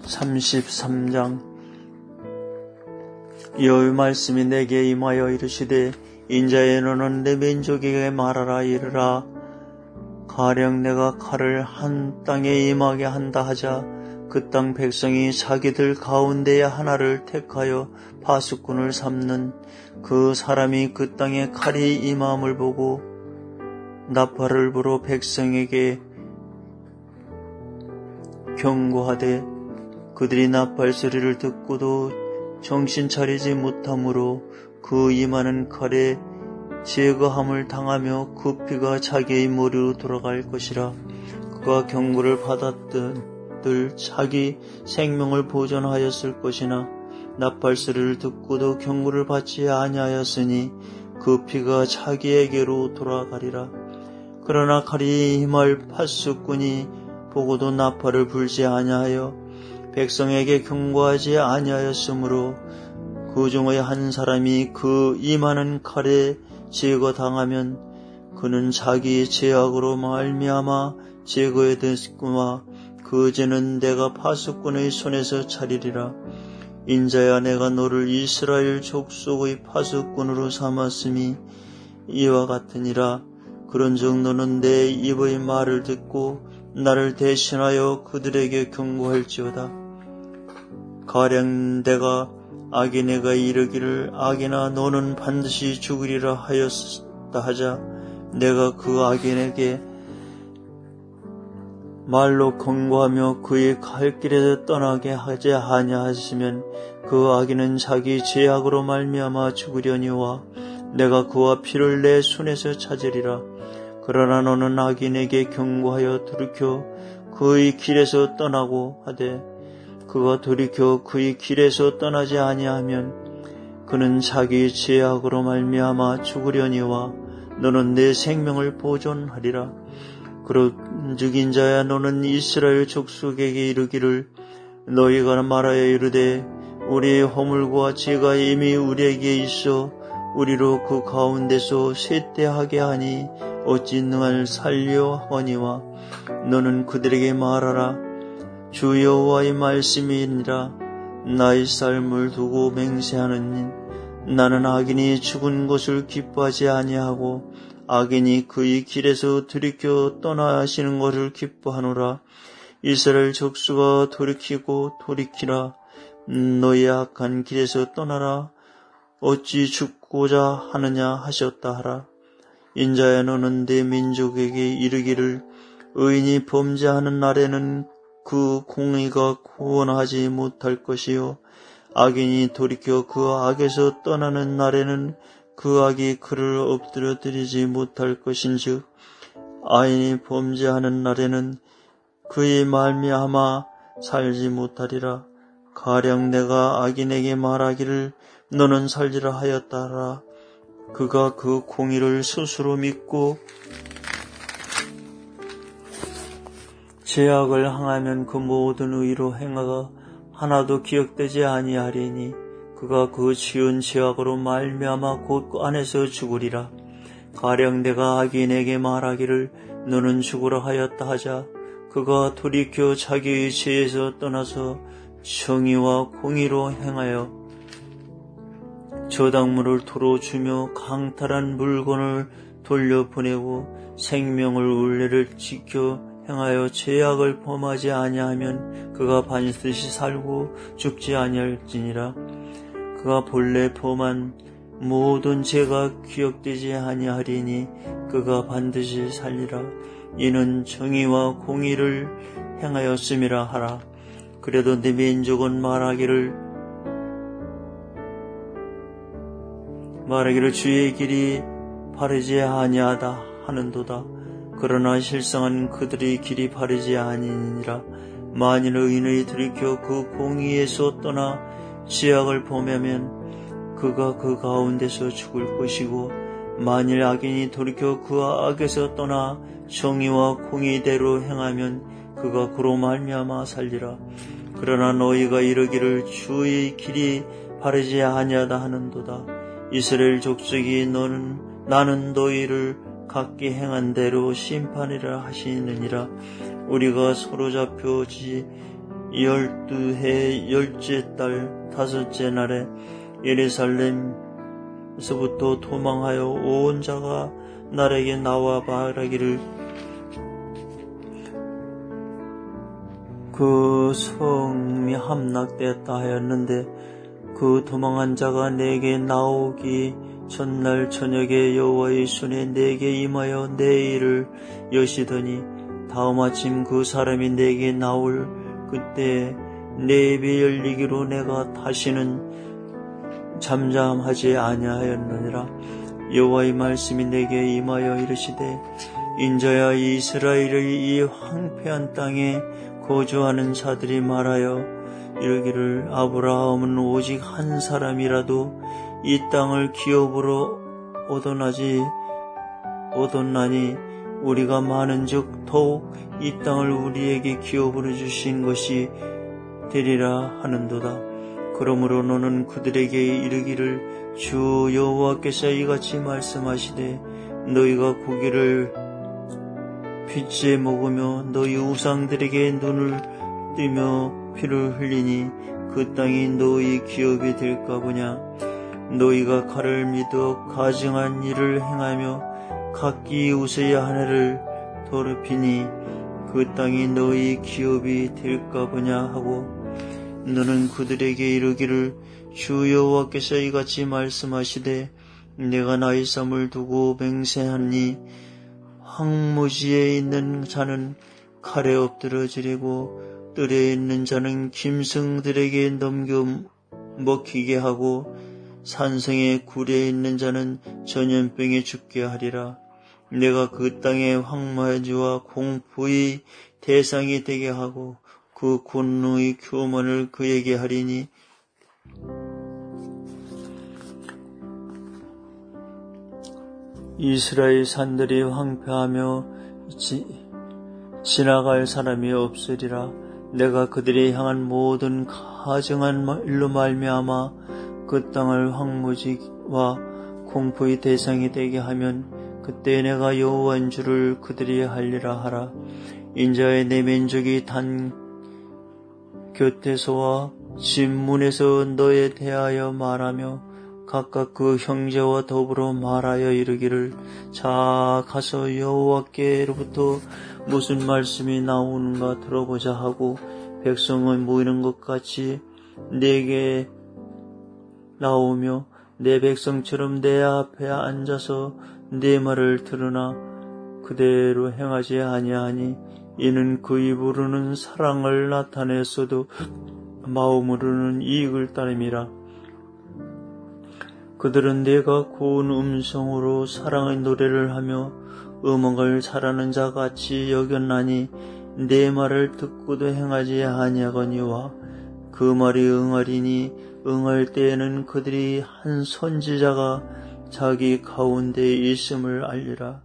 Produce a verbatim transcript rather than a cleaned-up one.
삼십삼 장. 여호와의 말씀이 내게 임하여 이르시되 인자여 너는 내 민족에게 말하라. 이르라. 가령 내가 칼을 한 땅에 임하게 한다 하자 그 땅 백성이 자기들 가운데에 하나를 택하여 파수꾼을 삼는 그 사람이 그 땅에 칼이 임함을 보고 나팔을 불어 백성에게 경고하되 그들이 나팔 소리를 듣고도 정신 차리지 못하므로 그 임하는 칼에 제거함을 당하며 그 피가 자기의 머리로 돌아갈 것이라. 그가 경고를 받았들 자기 생명을 보존하였을 것이나 나팔 소리를 듣고도 경고를 받지 아니하였으니 그 피가 자기에게로 돌아가리라. 그러나 칼이 임할 파수꾼이 보고도 나팔을 불지 아니하여 백성에게 경고하지 아니하였으므로 그 중의 한 사람이 그 임하는 칼에 제거당하면 그는 자기의 죄악으로 말미암아 제거되었구나. 그 죄는 내가 파수꾼의 손에서 차리리라. 인자야 내가 너를 이스라엘 족속의 파수꾼으로 삼았음이 이와 같으니라. 그런즉 너는 내 입의 말을 듣고 나를 대신하여 그들에게 경고할지어다. 가령 내가 악인에게 이르기를 악인아 너는 반드시 죽으리라 하였다 하자 내가 그 악인에게 말로 경고하며 그의 갈 길에서 떠나게 하지 아니하시면 그 악인은 자기 죄악으로 말미암아 죽으려니와 내가 그와 피를 내 손에서 찾으리라. 그러나 너는 악인에게 경고하여 돌이켜 그의 길에서 떠나고 하되 그가 돌이켜 그의 길에서 떠나지 아니하면 그는 자기 죄악으로 말미암아 죽으려니와 너는 내 생명을 보존하리라. 그런즉 인자야 너는 이스라엘 족속에게 이르기를 너희가 말하여 이르되 우리의 허물과 죄가 이미 우리에게 있어 우리로 그 가운데서 쇠퇴하게 하니 어찌 능할 살려 하거니와 너는 그들에게 말하라. 주 여호와의 말씀이니라. 나의 삶을 두고 맹세하느니 나는 악인이 죽은 것을 기뻐하지 아니하고 악인이 그의 길에서 돌이켜 떠나시는 것을 기뻐하노라. 이스라엘 족수가 돌이키고 돌이키라. 너의 악한 길에서 떠나라. 어찌 죽고자 하느냐 하셨다 하라. 인자야 너는 내 민족에게 이르기를 의인이 범죄하는 날에는 그 공의가 구원하지 못할 것이요 악인이 돌이켜 그 악에서 떠나는 날에는 그 악이 그를 엎드려뜨리지 못할 것인즉 악인이 범죄하는 날에는 그의 말미암아 살지 못하리라. 가령 내가 악인에게 말하기를 너는 살리라 하였다라. 그가 그 공의를 스스로 믿고 죄악을 행하면 그 모든 의로 행하가 하나도 기억되지 아니하리니 그가 그 지은 죄악으로 말미암아 곧 안에서 죽으리라. 가령 내가 악인에게 말하기를 너는 죽으라 하였다 하자 그가 돌이켜 자기의 죄에서 떠나서 정의와 공의로 행하여 저당물을 도로 주며 강탈한 물건을 돌려보내고 생명을 울례를 지켜 행하여 죄악을 범하지 아니하면 그가 반드시 살고 죽지 아니할지니라. 그가 본래 범한 모든 죄가 기억되지 아니하리니 그가 반드시 살리라. 이는 정의와 공의를 행하였음이라 하라. 그래도 네 민족은 말하기를 말하기를 주의 길이 바르지 아니하다 하는도다. 그러나 실상은 그들의 길이 바르지 아니니라. 만일 의인의 돌이켜 그 공의에서 떠나 죄악을 범하면 그가 그 가운데서 죽을 것이고 만일 악인이 돌이켜 그 악에서 떠나 정의와 공의대로 행하면 그가 그로 말미암아 살리라. 그러나 너희가 이르기를 주의 길이 바르지 아니하다 하는도다. 이스라엘 족속이 너는 나는 너희를 각기 행한 대로 심판이라 하시느니라. 우리가 서로 잡혀지 열두 해 열째 달 다섯째 날에 예루살렘에서부터 도망하여 온 자가 나에게 나와 말하기를 그 성이 함락되었다 하였는데 그 도망한 자가 내게 나오기 전날 저녁에 여호와의 손에 내게 임하여 내 일을 여시더니 다음 아침 그 사람이 내게 나올 그때 내 입이 열리기로 내가 다시는 잠잠하지 아니하였느니라. 여호와의 말씀이 내게 임하여 이르시되 인자야 이스라엘의 이 황폐한 땅에 거주하는 자들이 말하여 이르기를 아브라함은 오직 한 사람이라도 이 땅을 기업으로 얻어나지 얻었나니 우리가 많은즉 더욱 이 땅을 우리에게 기업으로 주신 것이 되리라 하는도다. 그러므로 너는 그들에게 이르기를 주 여호와께서 이같이 말씀하시되 너희가 고기를 빚제 먹으며 너희 우상들에게 눈을 뜨며 피를 흘리니 그 땅이 너희 기업이 될까 보냐. 너희가 칼을 믿어 가증한 일을 행하며 각기 이웃의 아내를 더럽히니 그 땅이 너희 기업이 될까 보냐 하고 너는 그들에게 이르기를 주 여호와께서 이같이 말씀하시되 내가 나의 삶을 두고 맹세하니 황무지에 있는 자는 칼에 엎드러지리고 뜰에 있는 자는 짐승들에게 넘겨 먹히게 하고 산성의 굴에 있는 자는 전염병에 죽게 하리라. 내가 그 땅의 황무지와 공포의 대상이 되게 하고 그 권능의 교만을 그에게 하리니 이스라엘 산들이 황폐하며 지, 지나갈 사람이 없으리라. 내가 그들이 향한 모든 가증한 일로 말미암아 그 땅을 황무지와 공포의 대상이 되게 하면 그때 내가 여호와인 줄을 그들이 알리라 하라. 인자의 내 민족이 단 곁에서와 집 문에서 너에 대하여 말하며 각각 그 형제와 더불어 말하여 이르기를 자 가서 여호와께로부터 무슨 말씀이 나오는가 들어보자 하고 백성은 모이는 것 같이 내게 나오며 내 백성처럼 내 앞에 앉아서 내 말을 들으나 그대로 행하지 아니하니 이는 그 입으로는 사랑을 나타냈어도 마음으로는 이익을 따름이라. 그들은 내가 고운 음성으로 사랑의 노래를 하며 음악을 잘하는 자같이 여겼나니 내 말을 듣고도 행하지 아니하거니와 그 말이 응하리니 응할 때에는 그들이 한 선지자가 자기 가운데 있음을 알리라.